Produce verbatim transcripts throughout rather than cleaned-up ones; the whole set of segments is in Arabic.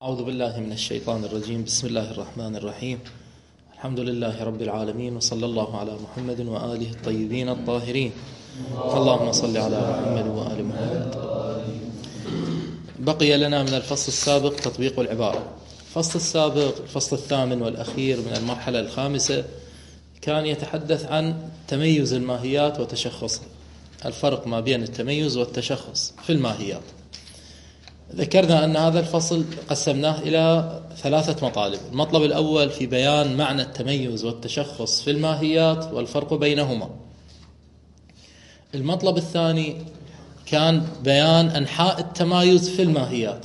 أعوذ بالله من الشيطان الرجيم. بسم الله الرحمن الرحيم. الحمد لله رب العالمين، وصلى الله على محمد وآله الطيبين الطاهرين. اللهم صل على محمد وآل محمد. بقي لنا من الفصل السابق تطبيق العبارة. الفصل السابق الفصل الثامن والأخير من المرحلة الخامسة كان يتحدث عن تميز الماهيات وتشخصها، الفرق ما بين التميز والتشخص في الماهيات. ذكرنا أن هذا الفصل قسمناه إلى ثلاثة مطالب. المطلب الأول في بيان معنى التميز والتشخص في الماهيات والفرق بينهما. المطلب الثاني كان بيان أنحاء التمايز في الماهيات.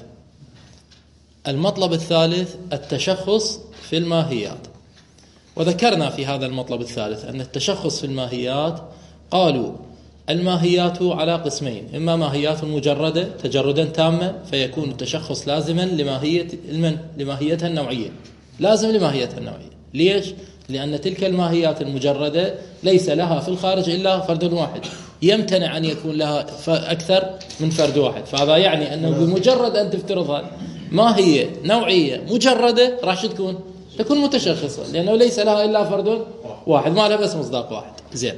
المطلب الثالث التشخص في الماهيات. وذكرنا في هذا المطلب الثالث أن التشخص في الماهيات قالوا الماهيات على قسمين: إما ماهيات مجردة تجردا تاما فيكون التشخص لازما لماهية المن لماهيتها النوعية، لازم لماهيتها النوعية. ليش؟ لأن تلك الماهيات المجردة ليس لها في الخارج إلا فرد واحد، يمتنع أن يكون لها أكثر من فرد واحد. فهذا يعني أنه بمجرد أن تفترضها ماهية نوعية مجردة راح تكون تكون متشخصة، لأنه ليس لها إلا فرد واحد، ما لها بس مصداق واحد. زين.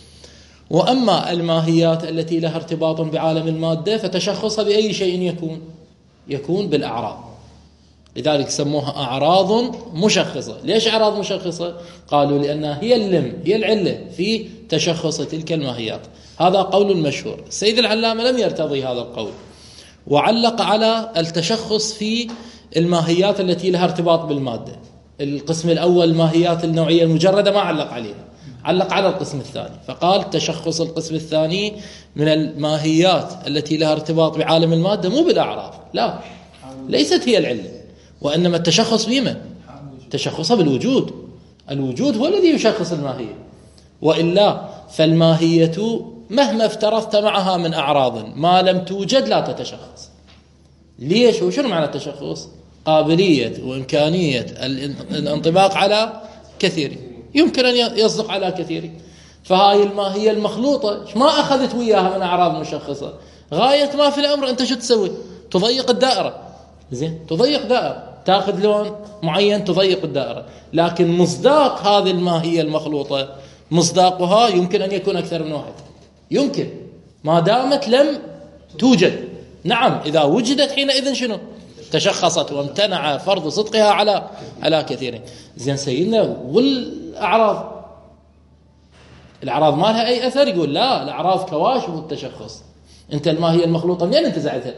وأما الماهيات التي لها ارتباط بعالم المادة فتشخصها بأي شيء يكون يكون بالأعراض، لذلك سموها أعراض مشخصة. ليش أعراض مشخصة؟ قالوا لأنها هي اللم هي العلة في تشخص تلك الماهيات. هذا قول مشهور. السيد العلامة لم يرتضي هذا القول، وعلق على التشخص في الماهيات التي لها ارتباط بالمادة. القسم الأول الماهيات النوعية المجردة ما علق عليها، علق على القسم الثاني، فقال تشخص القسم الثاني من الماهيات التي لها ارتباط بعالم المادة مو بالأعراض، لا، ليست هي العلة، وإنما التشخص بما تشخصها بالوجود. الوجود هو الذي يشخص الماهية، وإلا فالماهية مهما افترضت معها من أعراض ما لم توجد لا تتشخص. ليش؟ وشنو معنى التشخص؟ قابلية وإمكانية الانطباق على كثير، يمكن أن يصدق على كثير. فهاي الماهية المخلوطة ما أخذت وياها من أعراض مشخصة، غاية ما في الأمر أنت شو تسوي؟ تضيق الدائرة. زين، تضيق دائرة، تأخذ لون معين تضيق الدائرة، لكن مصداق هذه الماهية المخلوطة مصداقها يمكن أن يكون أكثر من واحد، يمكن ما دامت لم توجد. نعم، إذا وجدت حينئذ شنو؟ تشخصت وامتنع فرض صدقها على على كثيرين. زين سيدنا، والأعراض الأعراض ما لها أي أثر؟ يقول لا، الأعراض كواشف التشخص. أنت الماهية المخلوطة منين أنت زعتها؟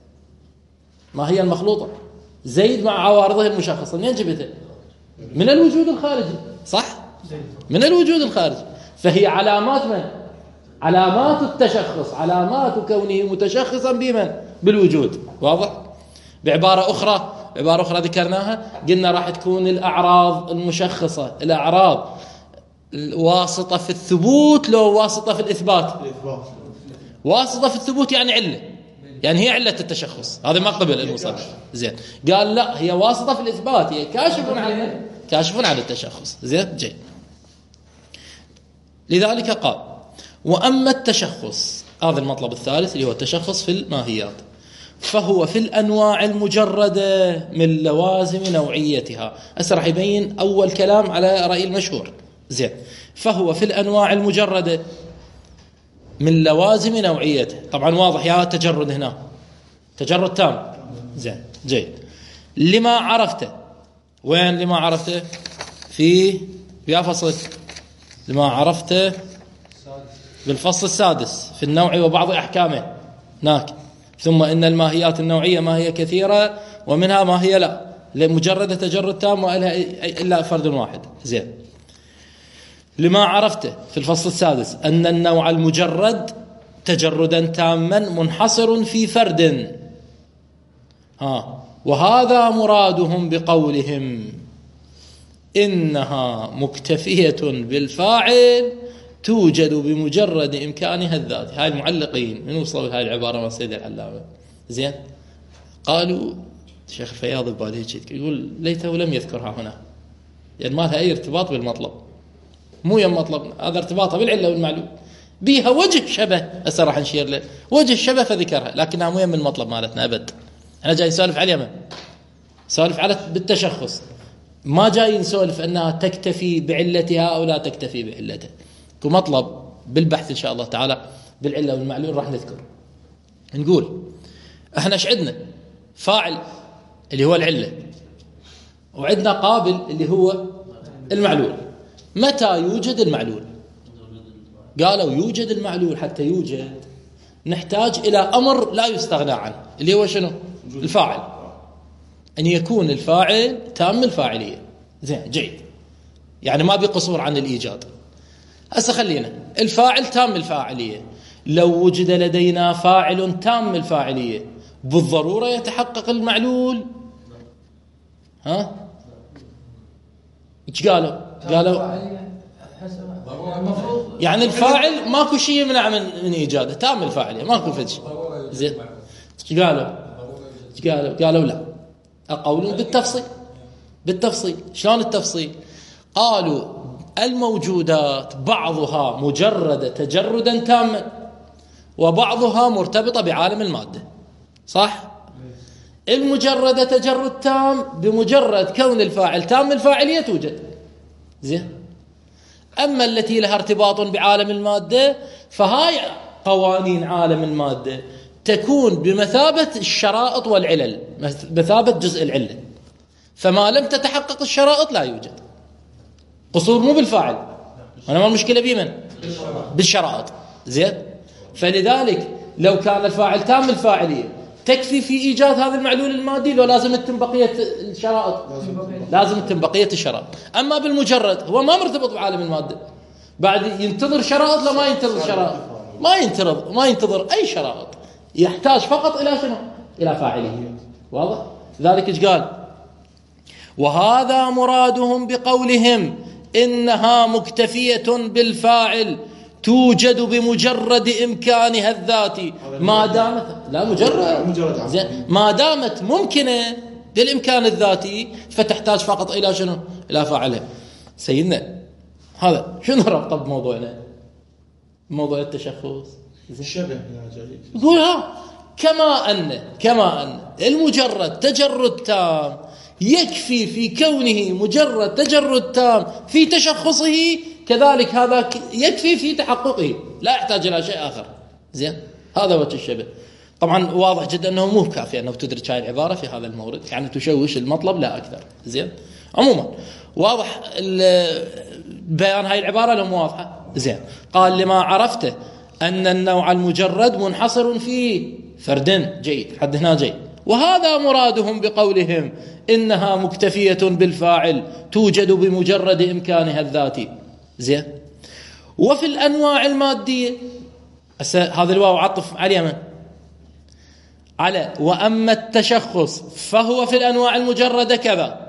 ما هي المخلوطة زيد مع عوارضه المشخصة منين جبتها؟ من الوجود الخارجي، صح؟ من الوجود الخارجي. فهي علامات من؟ علامات التشخص، علامات كونه متشخصا بمن؟ بالوجود. واضح؟ بعبارة أخرى بعبارة أخرى ذكرناها، قلنا راح تكون الأعراض المشخصة الأعراض واسطة في الثبوت لو واسطة في الإثبات. واسطة في الثبوت يعني علة، يعني هي علة التشخص، هذا ما قبل المصنف. زين، قال لا، هي واسطة في الإثبات، هي كاشف عن كاشف عن التشخص. زين، جيد. لذلك قال: وأما التشخص، هذا المطلب الثالث اللي هو التشخص في الماهيات، فهو في الأنواع المجردة من لوازم نوعيتها. هسه راح يبين أول كلام على رأي المشهور. زين، فهو في الأنواع المجردة من لوازم نوعيته. طبعا واضح يا تجرد هنا، تجرد تام. زين، جيد. لما عرفته، وين لما عرفته؟ في يا فصل لما عرفته بالفصل السادس في النوع وبعض أحكامه هناك. ثم إن الماهيات النوعية ما هي كثيرة، ومنها ما هي لا مجرد تجرد تام وإلها إلا فرد واحد. زين، لما عرفته في الفصل السادس أن النوع المجرد تجردا تاما منحصر في فرد، ها وهذا مرادهم بقولهم إنها مكتفية بالفاعل توجد بمجرد إمكانها الذاتي. هاي المعلقين من وصلوا لهاي العبارة من سيد العلامة. زين، قالوا الشيخ الفياض ببالي يقول ليته لم يذكرها هنا، يعني ما لها أي ارتباط بالمطلب، مو يم مطلب، هذا ارتباطها بالعلة والمعلوم، بيها وجه شبه. هسه راح نشير له وجه الشبه فذكرها، لكنها مو يم المطلب مالتنا أبد. أنا جاي نسولف على اليمن، سولف على بالتشخص، ما جاي نسولف أنها تكتفي بعلتها أو لا تكتفي بعلتها. كمطلب بالبحث إن شاء الله تعالى بالعلة والمعلول راح نذكر، نقول احنا ايش عندنا؟ فاعل اللي هو العلة، وعندنا قابل اللي هو المعلول. متى يوجد المعلول؟ قالوا يوجد المعلول حتى يوجد نحتاج إلى أمر لا يستغنى عنه، اللي هو شنو؟ الفاعل، أن يكون الفاعل تام الفاعلية. زين جيد، يعني ما بقصور عن الإيجاد. هسه خلينا الفاعل تام الفاعلية، لو وجد لدينا فاعل تام الفاعلية بالضرورة يتحقق المعلول؟ ها؟ ايش قالوا؟ قالوا يعني الفاعل ماكو شيء يمنع من من ايجاده، تام الفاعلية ماكو فد شيء. زين ايش قالوا؟ ايش قالوا؟ قالوا لا، اقول بالتفصيل. بالتفصيل شلون التفصيل؟ قالوا الموجودات بعضها مجرد تجردا تاما وبعضها مرتبطة بعالم المادة، صح؟ المجرد تجرد تام بمجرد كون الفاعل تام الفاعلية توجد. زين، أما التي لها ارتباط بعالم المادة فهاي قوانين عالم المادة تكون بمثابة الشرائط والعلل، بمثابة جزء العلة، فما لم تتحقق الشرائط لا يوجد. قصور مو بالفاعل، أنا ما المشكلة بمن؟ بالشرائط. زين، فلذلك لو كان الفاعل تام الفاعلية تكفي في إيجاد هذا المعلول المادي، لو لازم تتم بقية الشرائط، لازم تتم بقية الشرائط. أما بالمجرد هو ما مرتبط بعالم المادة، بعد ينتظر شرائط لا ما ينتظر شرائط، ما ينتظر ما ينتظر أي شرائط، يحتاج فقط إلى شنو؟ إلى فاعلية. واضح؟ ذلك إيش قال؟ وهذا مرادهم بقولهم إنها مكتفية بالفاعل توجد بمجرد إمكانها الذاتي ما دامت لا مجرد زين ما دامت ممكنة بالإمكان الذاتي فتحتاج فقط إلى شنو؟ إلى فاعلها. سيدنا هذا شنو ربطه بموضوعنا؟ موضوع التشخص الشبه. يقول ها كما أن كما أن المجرد تجرد تام يكفي في كونه مجرد تجرد تام في تشخصه، كذلك هذا يكفي في تحققه، لا يحتاج إلى شيء آخر. زين، هذا وجه الشبه. طبعا واضح جدا أنه مو كافي أنه تدرج هاي العبارة في هذا المورد، يعني تشوش المطلب لا أكثر. زين، عموما واضح بيان هاي العبارة لو مو واضحة. زين، قال لما عرفته أن النوع المجرد منحصر في فرد. جيد، حد هنا جيد. وهذا مرادهم بقولهم إنها مكتفية بالفاعل توجد بمجرد إمكانها الذاتي. زين، وفي الأنواع المادية هذا الواو عطف على من؟ على وأما التشخص فهو في الأنواع المجردة كذا،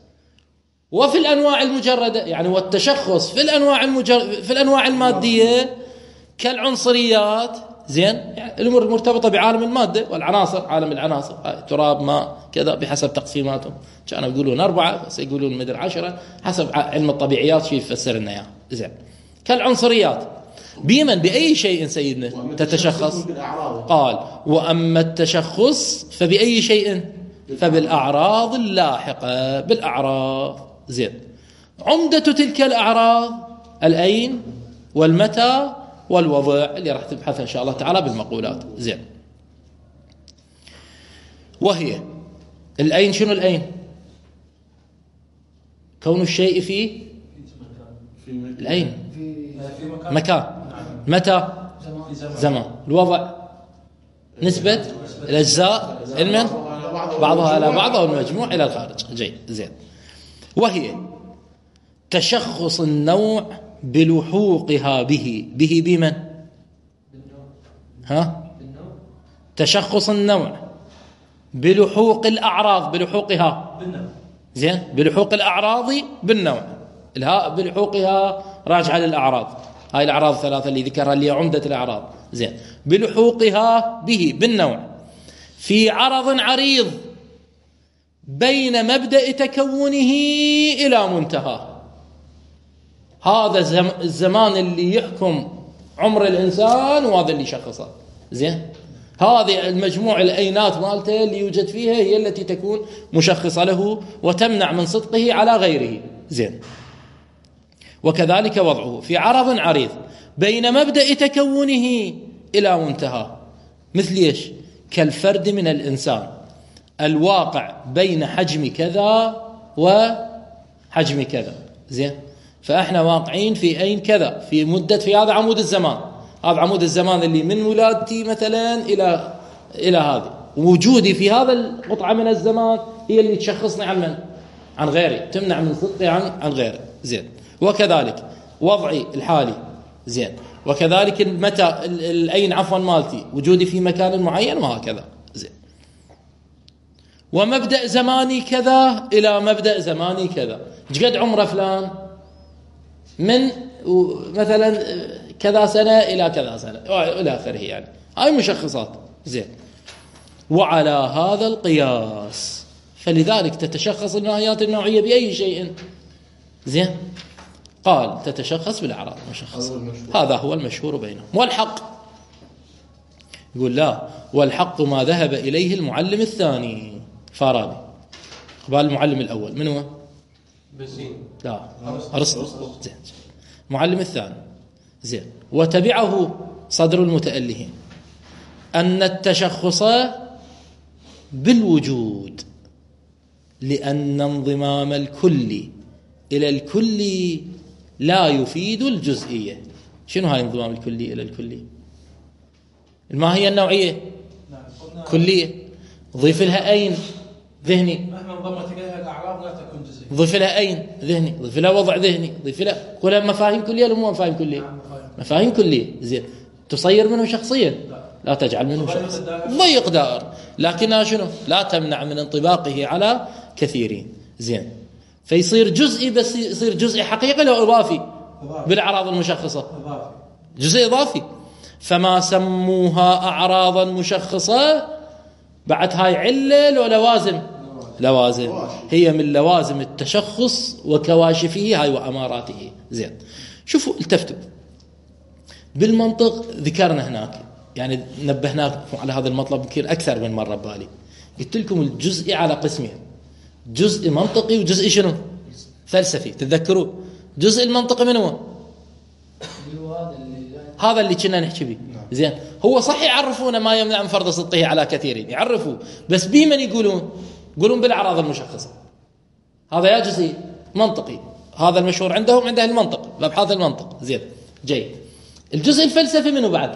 وفي الأنواع المجردة يعني والتشخص في الأنواع المجر... في الأنواع المادية كالعنصريات. زين، يعني الأمور المرتبطة بعالم المادة والعناصر، عالم العناصر تراب ماء كذا بحسب تقسيماتهم، كانوا يقولون أربعة بس يقولون مدر عشرة حسب علم الطبيعيات شيء يفسر لنا اياه. زين، كالعنصريات بمن بأي شيء سيدنا تتشخص؟ قال وأما التشخص فبأي شيء؟ فبالأعراض اللاحقة، بالأعراض. زين، عمدة تلك الأعراض الأين والمتى والوضع اللي راح تبحث إن شاء الله تعالى بالمقولات. زين، وهي الأين. شنو الأين؟ كون الشيء في الأين مكان، متى زمان، الوضع نسبة الأجزاء المن بعضها إلى بعض والمجموع إلى الخارج. جيد. زين، وهي تشخص النوع بلحوقها به به بمن؟ ها؟ تشخص النوع بلحوق الأعراض، بلحوقها. زين، بلحوق الأعراض بالنوع، الهاء بلحوقها راجعة للأعراض، هاي الأعراض الثلاثة اللي ذكرها اللي عمدة الأعراض. زين، بلحوقها به بالنوع في عرض عريض بين مبدأ تكونه إلى منتهى. هذا الزمان اللي يحكم عمر الإنسان وهذا اللي يشخصه. زين، هذه المجموع الأينات مالته اللي يوجد فيها هي التي تكون مشخصة له وتمنع من صدقه على غيره. زين. وكذلك وضعه في عرض عريض بين مبدأ تكونه إلى منتهى، مثل إيش؟ كالفرد من الإنسان الواقع بين حجم كذا وحجم كذا. زين. فإحنا واقعين في أين كذا، في مدة، في هذا عمود الزمان، هذا عمود الزمان اللي من ولادتي مثلا إلى إلى هذه، وجودي في هذا القطعة من الزمان هي اللي تشخصني عن من؟ عن غيري، تمنع من صدقي عن عن غيري. زين. وكذلك وضعي الحالي. زين. وكذلك المتى الأين عفوا مالتي، وجودي في مكان معين وهكذا. زين. ومبدأ زماني كذا إلى مبدأ زماني كذا. ايش قد عمره فلان؟ من مثلا كذا سنة إلى كذا سنة إلى آخره، يعني هاي مشخصات. زين. وعلى هذا القياس فلذلك تتشخص الماهيات النوعية بأي شيء. زين. قال تتشخص بالأعراض المشخصة، هذا هو المشهور بينهم. والحق يقول لا، والحق ما ذهب إليه المعلم الثاني فارابي، قبال المعلم الأول من هو؟ بنزين. لا، أرسطو. زين. معلم الثاني. زين. وتبعه صدر المتألهين أن التشخص بالوجود، لأن انضمام الكل إلى الكل لا يفيد الجزئية. شنو هاي انضمام الكلي إلى الكلي؟ الماهية النوعية كلية، ضيف لها أين ذهني، مهما انضمت إليها الأعراض لا تكون جزئية. ضيف لها أين ذهني، ضيف لها وضع ذهني، ضيف لها كلها مفاهيم كلية ولا مو مفاهيم كلية؟ مفاهيم كلية. زين. تصير منه شخصيا؟ لا, لا تجعل منه شخص، ضيق دائر، لكنها شنو؟ لا تمنع من انطباقه على كثيرين. زين. فيصير جزئي، بس يصير جزئي حقيقي لو إضافي بالأعراض المشخصة، جزء إضافي. فما سموها أعراضا مشخصة بعد هاي علة لو لوازم؟ لوازم، هي من لوازم التشخص وكواشفه هاي وأماراته. زين. شوفوا التفتوا بالمنطق، ذكرنا هناك يعني نبهناكم على هذا المطلب يمكن أكثر من مرة ببالي. قلت لكم الجزء على قسمين، جزء منطقي وجزء شنو؟ فلسفي. تتذكروا جزء المنطقي من هو؟ هذا اللي كنا نحكي به. زين. هو صح يعرفون ما يمنع من فرض صدقه على كثيرين، يعرفوا، بس بمن يقولون؟ يقولون بالأعراض المشخصة. هذا يا جزء منطقي، هذا المشهور عندهم، عند أهل المنطق، بأبحاث المنطق. زين. جيد. الجزء الفلسفي منه بعد؟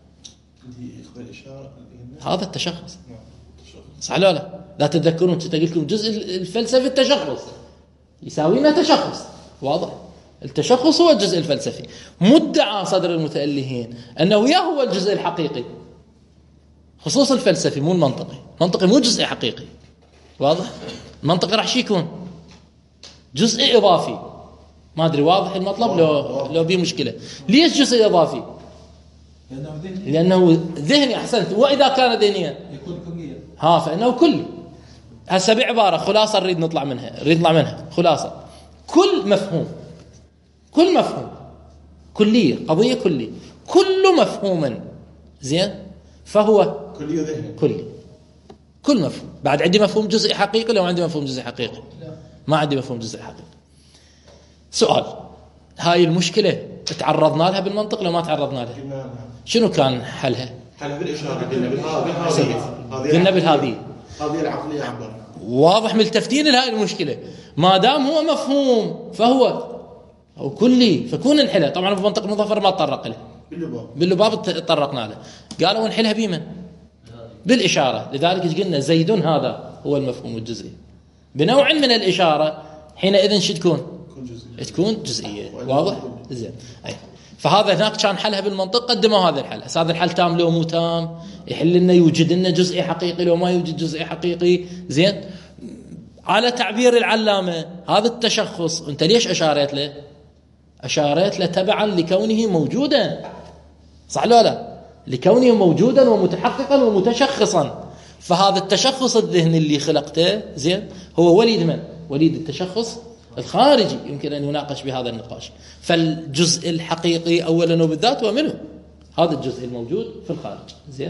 هذا التشخص. صح لا لا؟ لا تتذكرون كنت قلت لكم الجزء الفلسفي التشخص يساوينا تشخص، واضح؟ التشخص هو الجزء الفلسفي. مدعى صدر المتألهين أنه يا هو الجزء الحقيقي، خصوص الفلسفي مو المنطقي. منطقي مو جزء حقيقي، واضح؟ المنطقي راح شي يكون جزء إضافي. ما أدري واضح المطلب لو لو بيه مشكلة. ليش جزء إضافي؟ لأنه ذهني. أحسنت. وإذا كان ذهنيا يكون كليا، ها فإنه كلي. هسه بعبارة خلاصة نريد نطلع منها، نريد نطلع منها خلاصة. كل مفهوم، كل مفهوم كلية، قضية كلية، كل مفهوم زين فهو كلية ذهني، كلي. كل مفهوم. بعد عندي مفهوم جزئي حقيقي لو عندي مفهوم جزئي حقيقي؟ ما عندي مفهوم جزئي حقيقي. سؤال، هاي المشكلة تعرضنا لها بالمنطق لو ما تعرضنا لها؟ شنو كان حلها؟ حلها بالإشارة، قلنا بالهذه، قلنا بالهذه، هذه العقلية عبر. واضح من التفتين لهاي المشكلة. ما دام هو مفهوم فهو أو كلي فكون نحلها. طبعا في منطق المظفر ما تطرق له، باللباب باللباب تطرقنا له. قالوا نحلها بمن؟ بالإشارة. لذلك قلنا زيد هذا هو المفهوم الجزئي بنوع من الإشارة، حينئذ شو تكون؟ تكون جزئية. واضح؟ زين. أي. فهذا هناك كان حلها بالمنطق، قدموا هذا الحل. هذا الحل تام لو مو تام؟ يحل لنا يوجد لنا جزئي حقيقي لو ما يوجد جزئي حقيقي. زين. على تعبير العلامة هذا التشخص أنت ليش أشارت له؟ أشارت له تبعا لكونه موجودا، صح لا لا؟ لكونه موجودا ومتحققا ومتشخصا. فهذا التشخص الذهني اللي خلقته زين هو وليد من؟ وليد التشخص الخارجي. يمكن أن يناقش بهذا النقاش. فالجزء الحقيقي أولا وبالذات هو منه هذا الجزء الموجود في الخارج. زين.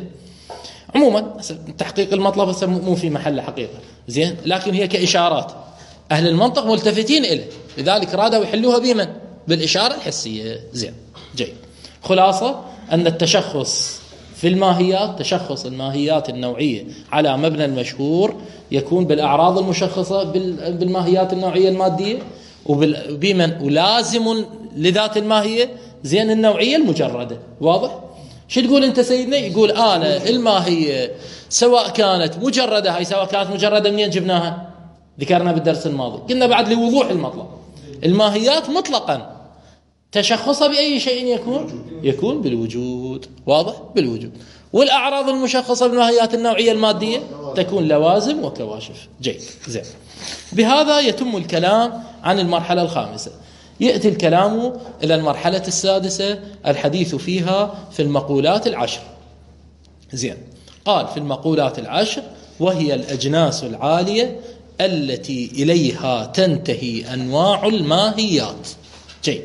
عموما تحقيق المطلب هسه مو في محل حقيقة زين، لكن هي كإشارات أهل المنطق ملتفتين إليه، لذلك رادوا يحلوها بمن؟ بالإشارة الحسية. زين جيد. خلاصة أن التشخص في الماهيات، تشخص الماهيات النوعية على مبنى المشهور يكون بالأعراض المشخصة بالماهيات النوعية المادية، وبمن ولازم لذات الماهية زين النوعية المجردة. واضح؟ شو تقول أنت سيدنا؟ يقول أنا الماهية سواء كانت مجردة، هاي سواء كانت مجردة منين جبناها؟ ذكرنا بالدرس الماضي، قلنا بعد لوضوح المطلب الماهيات مطلقا تشخصها بأي شيء يكون يكون بالوجود. واضح؟ بالوجود. والأعراض المشخصة بالماهيات النوعية المادية تكون لوازم وكواشف. جيد. زين. بهذا يتم الكلام عن المرحلة الخامسة. يأتي الكلام إلى المرحلة السادسة، الحديث فيها في المقولات العشر. زين. قال في المقولات العشر: وهي الأجناس العالية التي إليها تنتهي أنواع الماهيات. جيد.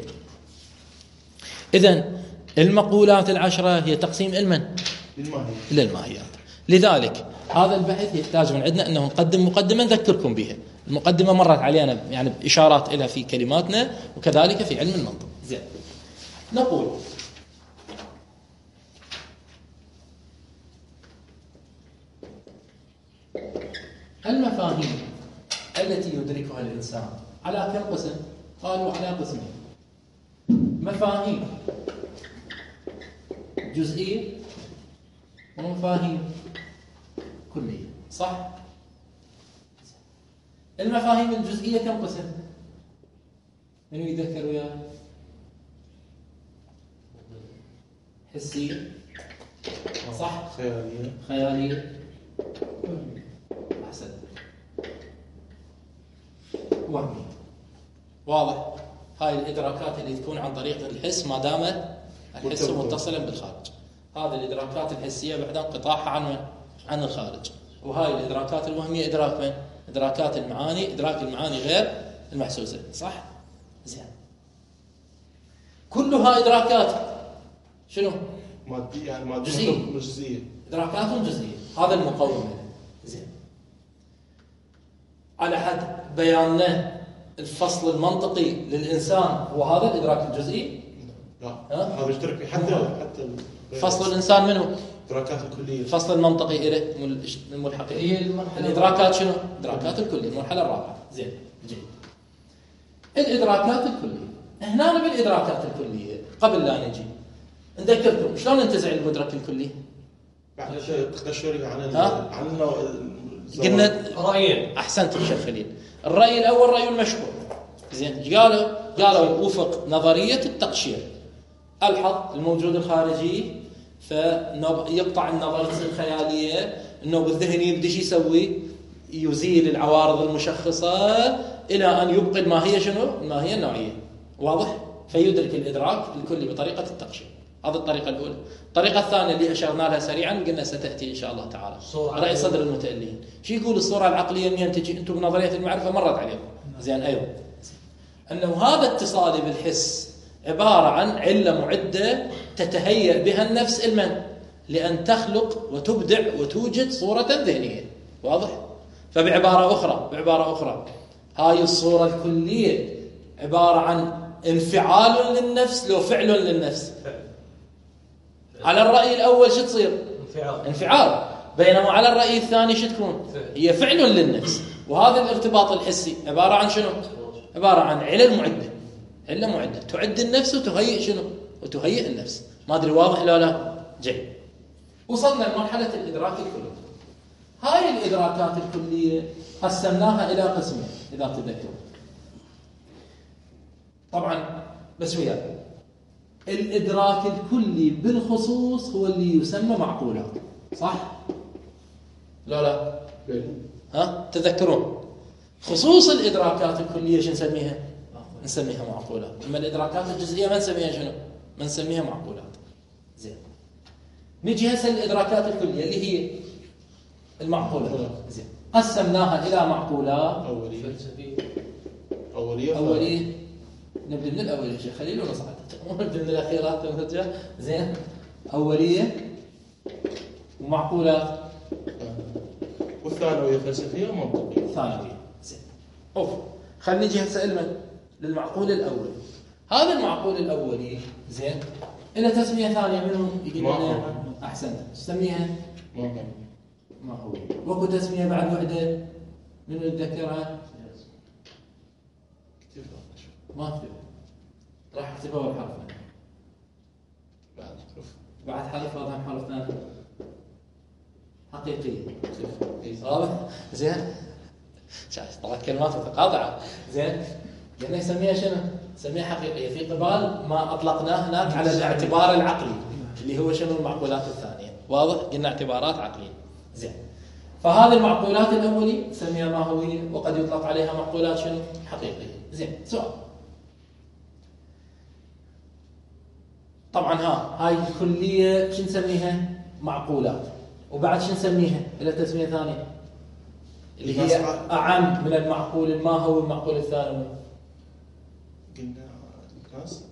إذن المقولات العشرة هي تقسيم المن؟ للماهيات. لذلك هذا البحث يحتاج من عندنا أنه نقدم مقدمة نذكركم بها. المقدمة مرت علينا يعني بإشارات إلى في كلماتنا وكذلك في علم المنطق. زين. نقول المفاهيم التي يدركها الإنسان على كم قسم؟ قالوا على قسمين: مفاهيم جزئية ومفاهيم كلية. صح؟ المفاهيم الجزئية كم قسم؟ من يذكر وياي؟ حسية، صح؟ خيالية، خيالية، أحسن، وهمية. واضح؟ هاي الإدراكات اللي تكون عن طريق الحس ما دام الحس متصلا بالخارج. هذه الإدراكات الحسية بعد انقطاعها عن عن الخارج. وهاي الإدراكات الوهمية إدراك من؟ إدراكات المعاني، إدراك المعاني غير المحسوسة. صح؟ زين. كلها إدراكات شنو؟ مادية، يعني مادية جزئية. جزئية. إدراكات جزئية. هذا المقوم. زين. على حد بياننا الفصل المنطقي للإنسان هو هذا الإدراك الجزئي. لا، هذا يشترك حتى حتى فصل الإنسان منه؟ الإدراكات الكلية. الفصل المنطقي إليه الملحق هي الإدراكات شنو؟ إدراكات الكلية، المرحلة الرابعة. زين. جيد. الإدراكات الكلية. هنا بالإدراكات الكلية قبل لا نجي نذكركم شلون ننتزع المدرك الكلي؟ بعد تقشري عن عن قلنا رأيين. أحسنت يا شيخ خليل. الرأي الأول رأي المشهور. زين. قالوا قالوا وفق نظرية التقشير، الحظ الموجود الخارجي فيقطع النظرة الخيالية انه بالذهن يبدأ شو يسوي؟ يزيل العوارض المشخصة الى ان يبقي الماهية شنو؟ الماهية النوعية. واضح؟ فيدرك الادراك الكلي بطريقة التقشير. هذه الطريقة الأولى. الطريقة الثانية اللي أشرنا لها سريعا قلنا ستأتي إن شاء الله تعالى. رأي صدر المتألين. شو يقول الصورة العقلية منين تجي؟ أنتم بنظرية المعرفة مرت عليكم. زين. أيوه. أنه هذا اتصال بالحس عبارة عن علة معدة تتهيأ بها النفس المن لأن تخلق وتبدع وتوجد صورة ذهنية. واضح؟ فبعبارة أخرى بعبارة أخرى هاي الصورة الكلية عبارة عن انفعال للنفس لو فعل للنفس. على الرأي الأول شو تصير؟ انفعال. انفعال. بينما على الرأي الثاني شو تكون؟ هي فعل للنفس. وهذا الارتباط الحسي عبارة عن شنو؟ عبارة عن علل معدة. علة معدة تعد النفس وتهيئ شنو؟ وتهيئ النفس. ما أدري واضح لا لا؟ جيد. وصلنا لمرحلة الإدراك الكلي. هاي الإدراكات الكلية قسمناها إلى قسمين إذا تذكرون. طبعا بس وياك الإدراك الكلي بالخصوص هو اللي يسمى معقولات. صح؟ لا لا؟ ها؟ تذكرون خصوص الإدراكات الكلية شو نسميها؟ نسميها معقولات. أما الإدراكات الجزئية ما نسميها شنو؟ ما نسميها معقولات. زين. نجي هسه الإدراكات الكلية اللي هي المعقولات. زين. قسمناها إلى معقولات أولية فلسفية أولية أولية. نبدأ من الأولية شيخ خليل ونصعد. نبدأ من الأخيرات ونرجع. زين. أولية ومعقولات والثانوية فلسفية ومنطقية. ثانوية. زين. أوف. خلينا نجي هسه لمن؟ للمعقول الأول. هذا المعقول الأولي زين إلى تسمية ثانية منهم يقول لنا أحسنت تسميها ما هو ما هو وكو تسمية بعد وحدة من نتذكرها ما اكتب راح اكتبها والحرف بعد حرف بعد حرف هذا حرف ثاني حقيقية كيف؟ واضح زين شايف طبعا كلمات متقاطعة زين يعني نسميها شنو؟ نسميها حقيقية في قبال ما أطلقناه هناك على الاعتبار العقلي اللي هو شنو المعقولات الثانية واضح قلنا اعتبارات عقلية زين فهذه المعقولات الأولية نسميها ماهوية وقد يطلق عليها معقولات شنو؟ حقيقية زين سؤال طبعا ها هاي الكلية شو نسميها؟ معقولات وبعد شو نسميها؟ إلى تسمية ثانية اللي هي أعم من المعقول الماهوي والمعقول الثانوي قلنا الناس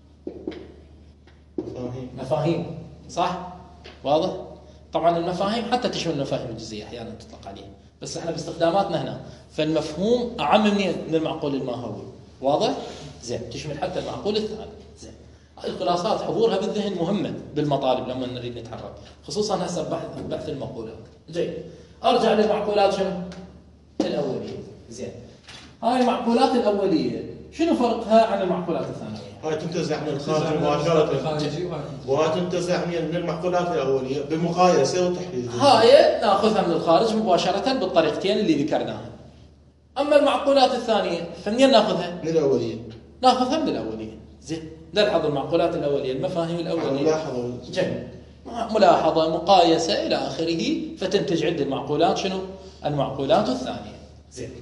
مفاهيم مفاهيم صح؟ واضح؟ طبعا المفاهيم حتى تشمل المفاهيم الجزئية أحيانا تطلق عليها بس احنا باستخداماتنا هنا فالمفهوم أعم من من المعقول الماهوي واضح؟ زين تشمل حتى المعقول الثاني زين هاي الخلاصات حضورها بالذهن مهمة بالمطالب لما نريد نتحرك خصوصا هسه بحث بحث المقولات جيد أرجع للمعقولات شنو؟ الأولية زين هاي المعقولات الأولية شنو فرقها عن المعقولات الثانوية؟ هاي تنتزع من الخارج مباشرة وهاي تنتزع من المعقولات الأولية بمقايسة وتحليل. هاي ناخذها من الخارج مباشرة بالطريقتين اللي ذكرناها. أما المعقولات الثانية فمنين ناخذها؟ من الأولية. ناخذها من الأولية. زين. نلحظ المعقولات الأولية، المفاهيم الأولية. ملاحظة. جميل. ملاحظة، مقايسة إلى آخره، فتنتج عند المعقولات شنو؟ المعقولات الثانية. زين.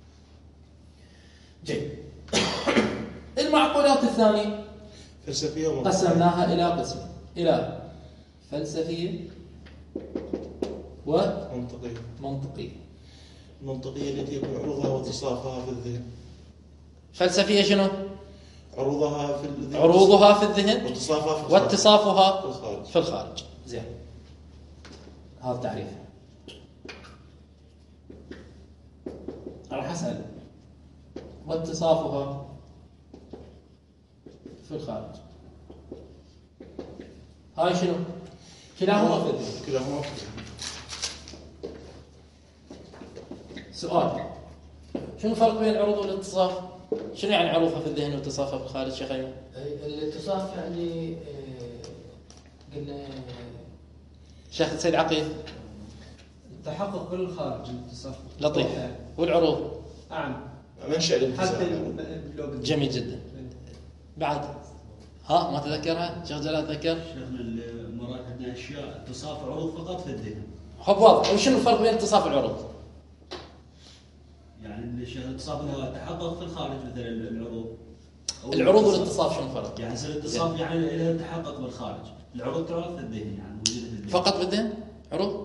جيد. المعقولات الثانية فلسفية ومنطقية. قسمناها إلى قسم، إلى فلسفية ومنطقية. منطقية. المنطقية التي يكون عروضها واتصافها في الذهن. فلسفية شنو؟ عروضها في الذهن. عروضها في الذهن. واتصافها في الخارج. واتصافها في الخارج. في الخارج. زين. هذا التعريف. راح أسأل. واتصافها في الخارج. هاي شنو؟ كلاهما في الذهن. كلاهما في الذهن. سؤال. شنو الفرق بين العروض والاتصاف؟ شنو يعني عروضها في الذهن واتصافها في الخارج شيخ أيمن؟ الاتصاف يعني آه، قلنا شيخ سيد عقيل. التحقق بالخارج الاتصاف. لطيف. والعروض؟ نعم. منشأ الانتزاع. حتى جميل جدا. بعد ها ما تذكرها شيخ جلال تذكر؟ شيخنا مرات عندنا اشياء اتصاف عروض فقط في الذهن. خب واضح. وشنو الفرق بين اتصاف العروض؟ يعني الشيء الاتصاف انه تحقق في الخارج مثل العروض. العروض والاتصاف شنو الفرق؟ يعني الاتصاف يعني له تحقق بالخارج، العروض تعرف في الذهن يعني موجوده في الذهن. فقط بالذهن؟ عروض؟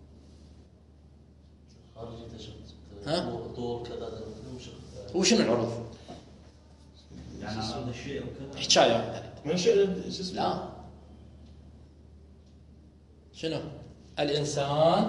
خارجي تشخص ها؟ طول كذا وشنو العروض؟ يعني هذا الشيء او كذا. حكايه واحده. منشأ شو اسمه؟ لا. شنو؟ الانسان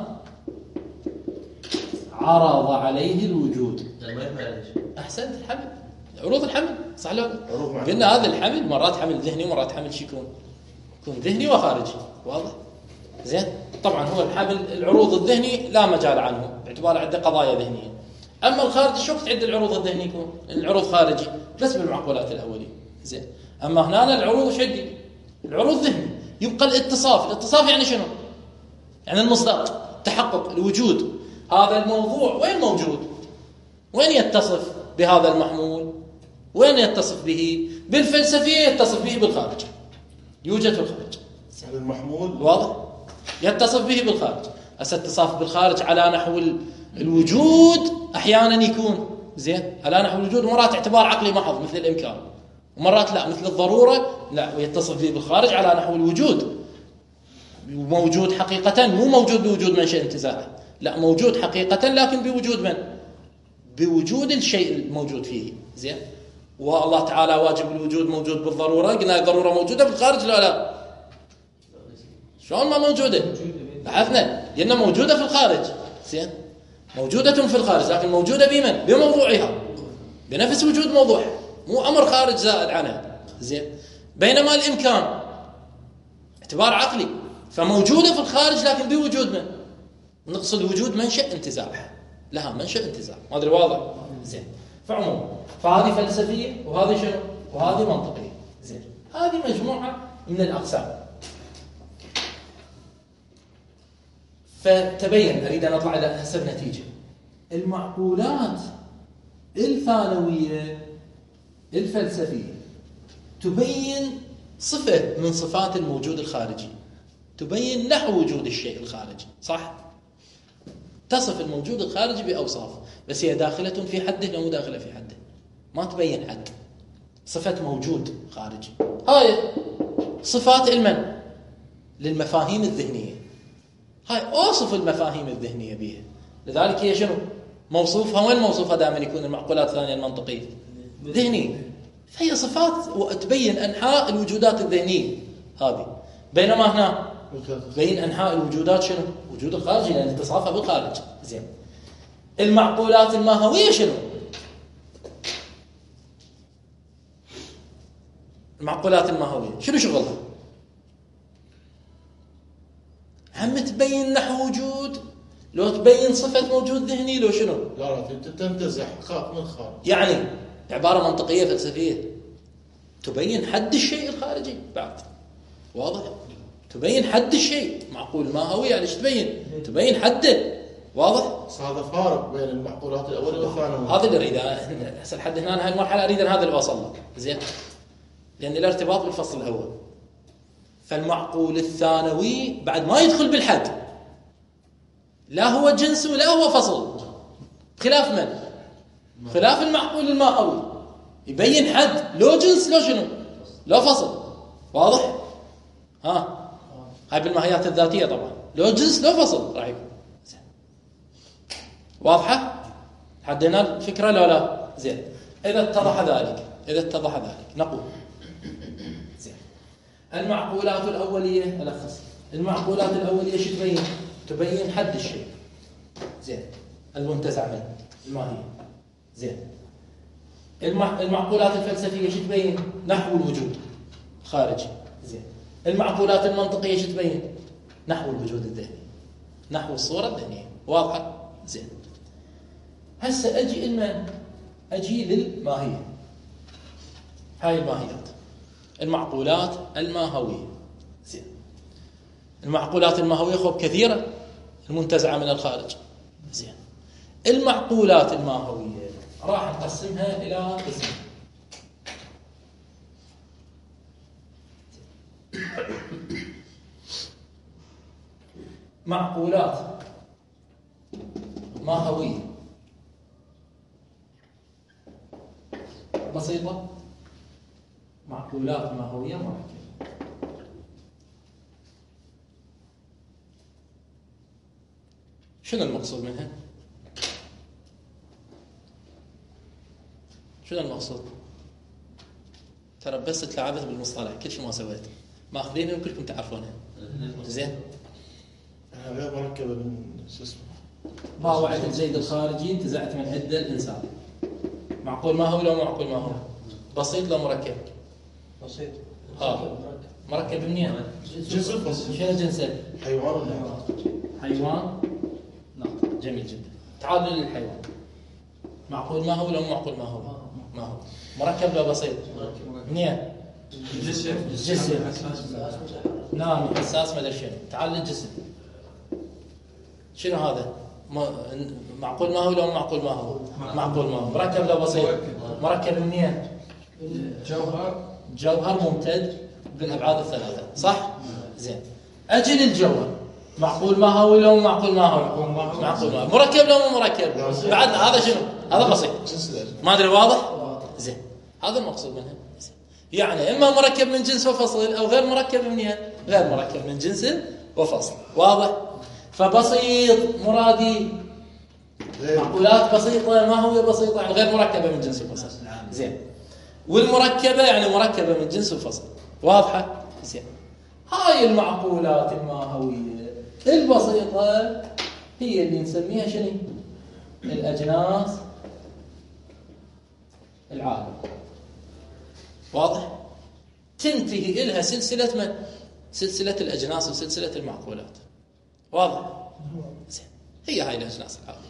عرض عليه الوجود. يعني ما يفهم عليه شيء. احسنت. الحمل. عروض الحمل صح لا؟ عروض معلومة. قلنا هذا الحمل مرات حمل ذهني ومرات حمل شو يكون؟ يكون ذهني وخارجي واضح؟ زين. طبعا هو الحمل العروض الذهني لا مجال عنه باعتبار عنده قضايا ذهنيه. اما الخارجي شو وقت عند العروض الذهني يكون؟ العروض خارجي بس بالمعقولات الاوليه. زين. اما هنا العروض وش عندي؟ العروض ذهني. يبقى الاتصاف، الاتصاف يعني شنو؟ يعني المصداق، التحقق، الوجود. هذا الموضوع وين موجود؟ وين يتصف بهذا المحمول؟ وين يتصف به؟ بالفلسفيه يتصف به بالخارج. يوجد في الخارج. هذا المحمول واضح؟ يتصف به بالخارج. اتصاف بالخارج على نحو الوجود احيانا يكون زين، على نحو الوجود مرات اعتبار عقلي محض مثل الامكان، ومرات لا مثل الضروره لا، ويتصف به بالخارج على نحو الوجود. موجود حقيقه، مو موجود بوجود منشأ انتزاعي، لا موجود حقيقه لكن بوجود من؟ بوجود الشيء الموجود فيه. زين. والله تعالى واجب الوجود موجود بالضروره، قلنا الضروره موجوده بالخارج لا لا. شلون ما موجوده؟ بحثنا لأنها موجودة في الخارج. زين، موجودة في الخارج لكن موجودة بمن؟ بموضوعها، بنفس وجود موضوعها، مو أمر خارج زائد عنها. زين، بينما الإمكان اعتبار عقلي، فموجودة في الخارج لكن بوجود من؟ نقصد وجود منشأ انتزاعها، لها منشأ انتزاع. ما أدري واضح؟ زين، فعموما فهذه فلسفية وهذه شنو؟ وهذه منطقية. زين، هذه مجموعة من الأقسام. فتبين، أريد أن أطلع إلى حسب نتيجة المعقولات الثانوية الفلسفية تبين صفة من صفات الموجود الخارجي، تبين نحو وجود الشيء الخارجي، صح؟ تصف الموجود الخارجي بأوصاف، بس هي داخلة في حده لو مو داخلة في حده، ما تبين حد. صفة موجود خارجي، هاي صفات المن؟ للمفاهيم الذهنية، هاي أوصف المفاهيم الذهنية بها. لذلك هي شنو؟ موصوفها. وين موصوفها دائما يكون المعقولات الثانية المنطقية؟ ذهنية. فهي صفات وتبين أنحاء الوجودات الذهنية هذه. بينما هنا بين أنحاء الوجودات شنو؟ وجود الخارجي لأن اتصافها بالخارج. زين، المعقولات الماهوية شنو؟ المعقولات الماهوية شنو شغلها؟ هم تبين نحو وجود، لو تبين صفة موجود ذهني، لو شنو؟ لا لا تنتزع خاف من خارج، يعني عبارة منطقية فلسفية تبين حد الشيء الخارجي بعد. واضح؟ تبين حد الشيء. معقول ماهوي يعني ايش تبين؟ تبين حده. واضح؟ هذا فارق بين المعقولات الأولى والثانوية. هذا اللي أريده هسه لحد هنا. هاي المرحلة أريد أن هذا اللي أوصل له. زين، لأن الارتباط بالفصل الأول. فالمعقول الثانوي بعد ما يدخل بالحد، لا هو جنس ولا هو فصل، خلاف من؟ خلاف المعقول الماهوي، يبين حد، لو جنس لو شنو؟ لو فصل. واضح؟ ها، هاي بالماهيات الذاتية طبعا، لو جنس لو فصل راح يكون. واضحة؟ حد هنا الفكرة لو لا؟ زين، إذا اتضح ذلك إذا اتضح ذلك نقول زين، المعقولات الأولية ألخص. المعقولات الأولية شو تبين؟ تبين حد الشيء. زين، المنتزع منه الماهية. زين، المعقولات الفلسفية شو تبين؟ نحو الوجود خارجي. زين، المعقولات المنطقية شو تبين؟ نحو الوجود الذهني، نحو الصورة الذهنية. واضحة؟ زين، هسه أجي المن أجي للماهية. هاي الماهيات، المعقولات الماهوية. زين، المعقولات الماهوية خب كثيرة المنتزعة من الخارج. زين، المعقولات الماهوية راح نقسمها إلى قسم. معقولات ماهوية بسيطة، معقولات ماهوية مركبة. شنو المقصود منها؟ شنو المقصود؟ ترى بس تلعبت بالمصطلح، كل شيء ما سويت ماخذينه وكلكم تعرفونه. زين، غير مركبة من شو اسمه باوعة الزيد الخارجي انتزعت من عدة الإنسان. معقول ما هو لو معقول ما هو؟ بسيط لو مركب؟ بسيط. اه مركب منين؟ جنس بسيط. شنو جنسه؟ حيوان ولا حيوان. نعم، جميل جدا. تعالوا للحيوان. معقول ما هو لو معقول ما هو؟ ما هو مركب لو بسيط؟ منين؟ جسم. جسم. نعم، حساس ما ادري شنو. تعال للجسم. شنو هذا؟ معقول ما هو لو معقول ما هو؟ معقول ما هو. مركب لو بسيط؟ مركب منين؟ جوهر. جوهر ممتد بالابعاد الثلاثه، صح؟ زين، اجي للجوهر. معقول ما هو لو معقول ما هو؟ معقول ما هو. مركب لو مو مركب؟ بعد هذا شنو؟ هذا بسيط. ما ادري واضح؟ زين، هذا المقصود منه. يعني اما مركب من جنس وفصل او غير مركب منين؟ غير مركب من جنس وفصل. واضح؟ فبسيط مرادي معقولات بسيطة ما هو بسيطة، يعني غير مركبة من جنس وفصل. زين، والمركبة يعني مركبة من جنس وفصل. واضحة؟ زين، هاي المعقولات الماهوية البسيطة هي اللي نسميها شنو؟ الأجناس العالية. واضح؟ تنتهي إلها سلسلة من؟ سلسلة الأجناس وسلسلة المعقولات. واضح؟ زين. هي هاي الأجناس العالية.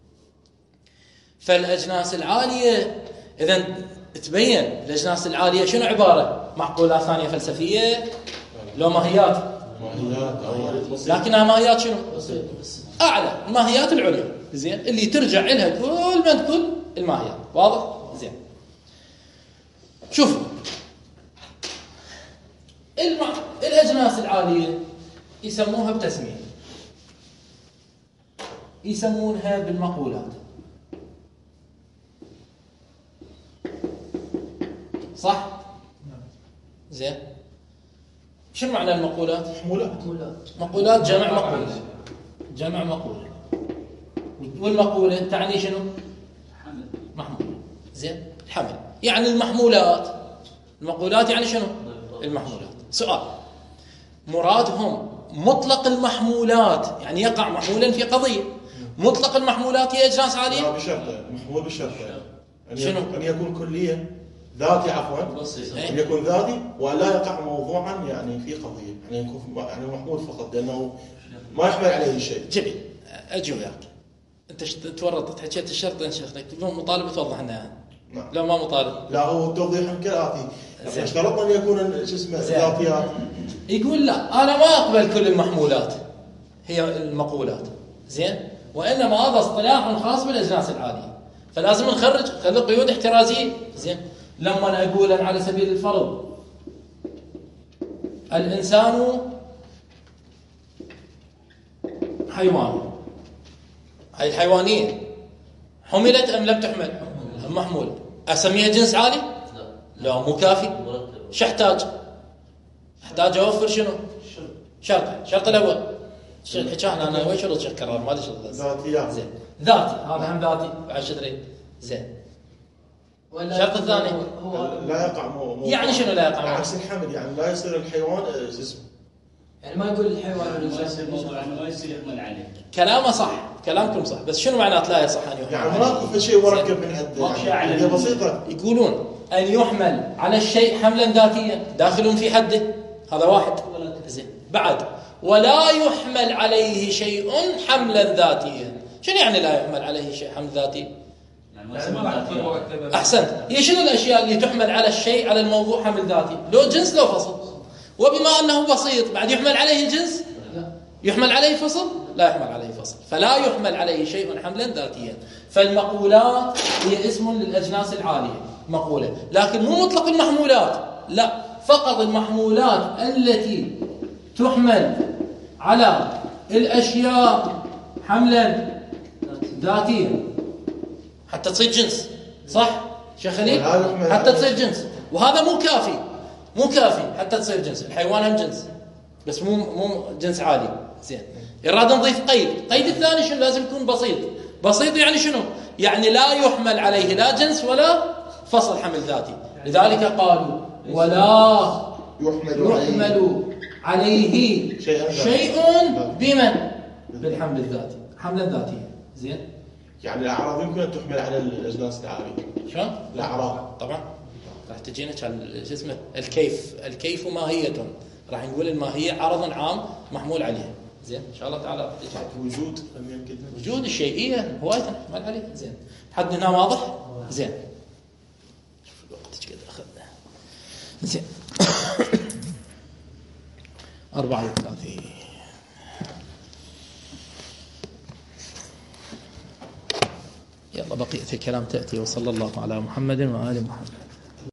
فالأجناس العالية إذن تبين الأجناس العالية شنو عبارة؟ معقولات ثانية فلسفية لو ماهيات، لكنها ماهيات شنو؟ أعلى الماهيات العليا. زين، اللي ترجع لها كل من كل الماهيات. واضح؟ زين. شوفوا المع... الأجناس العالية يسموها بتسمية، يسمونها بالمقولات. صح؟ زين. شو معنى المقولات؟ محمولات. مقولات جمع مقولة، جمع مقولة. والمقولة تعني شنو؟ محمول. زين. الحمل يعني المحمولات. المقولات يعني شنو؟ المحمولات. سؤال، مرادهم مطلق المحمولات يعني يقع محمولا في قضية، مطلق المحمولات هي أجناس عالية؟ لا بشرط، محمول بشرط أن شنو؟ أن يكون كليا ذاتي، عفوا أن يكون ذاتي ولا يقع موضوعا يعني في قضية، يعني يكون يعني محمول فقط لأنه ما يحمل عليه شيء. جميل. أجي وياك. أنت تورطت حكيت الشرطين شيخنا، مطالب توضح لنا. نعم. لا ما مطالب. لا هو التوضيح كالآتي، اشترطنا أن يكون شو اسمه ذاتيات. يقول لا أنا ما أقبل كل المحمولات هي المقولات. زين. وإنما هذا اصطلاح خاص بالأجناس العالية، فلازم نخرج خلي قيود احترازية. زين. لما أقول على سبيل الفرض الإنسان حيوان، هاي الحيوانية حملت أم لم تحمل؟ أم محمول. أسميها جنس عالي؟ لا مو كافي. شو احتاج؟ احتاج أوفر شنو؟ شرط. شرط الأول شو الحكاية أنا وين شروط شكرار ما أدري شو ذاتيات. زين. ذاتي، هذا هم ذاتي بعد شو تريد؟ زين. الشرط الثاني لا يقع مو يعني شنو لا يقع؟ عكس الحمل، يعني لا يصير الحيوان اسمه، يعني ما يقول الحيوان ما يصير موضوع ما يصير يحمل عليه. كلامه صح، كلامكم صح، بس شنو معناته لا يصح أن يحمل؟ يعني ما في شيء مركب من عنده، يعني هي بسيطة. يقولون أن يحمل على الشيء حملا ذاتيا داخل في حده، هذا واحد. زين. بعد ولا يحمل عليه شيء حملا ذاتيا. شنو يعني لا يحمل عليه شيء حمل ذاتي؟ أحسنت. هي شنو الأشياء اللي تحمل على الشيء على الموضوع حمل ذاتي؟ لو جنس لو فصل. وبما أنه بسيط بعد يحمل عليه الجنس؟ يحمل عليه فصل؟ لا يحمل عليه فصل. فلا يحمل عليه شيء حملا ذاتيا. فالمقولات هي اسم للأجناس العالية، مقولة، لكن مو مطلق المحمولات، لا، فقط المحمولات التي تحمل على الأشياء حملا ذاتيا حتى تصير جنس. صح شيخ خليل؟ حتى تصير جنس. وهذا مو كافي، مو كافي حتى تصير جنس. الحيوان هم جنس بس مو مو جنس عالي. زين. يراد نضيف قيد. قيد الثاني شنو؟ لازم يكون بسيط. بسيط يعني شنو؟ يعني لا يحمل عليه لا جنس ولا فصل حمل ذاتي. لذلك قالوا ولا يحمل, يحمل عليه شيء, شيء بمن؟ بالحمل الذاتي، حملا ذاتيا. زين. يعني الأعراض يمكن أن تحمل على الأجناس العالية. شلون؟ الأعراض طبعا راح تجينا شو اسمه الكيف. الكيف ماهية، راح نقول الماهية عرض عام محمول عليه. زين ان شاء الله تعالى. وجود وجود الشيئية هواية محمول عليه. زين. حد هنا واضح؟ زين. شوف الوقت ايش قد اخذنا. زين. أربعة وثلاثين. يلا بقية الكلام تأتي. وصلى الله على محمد وآل محمد.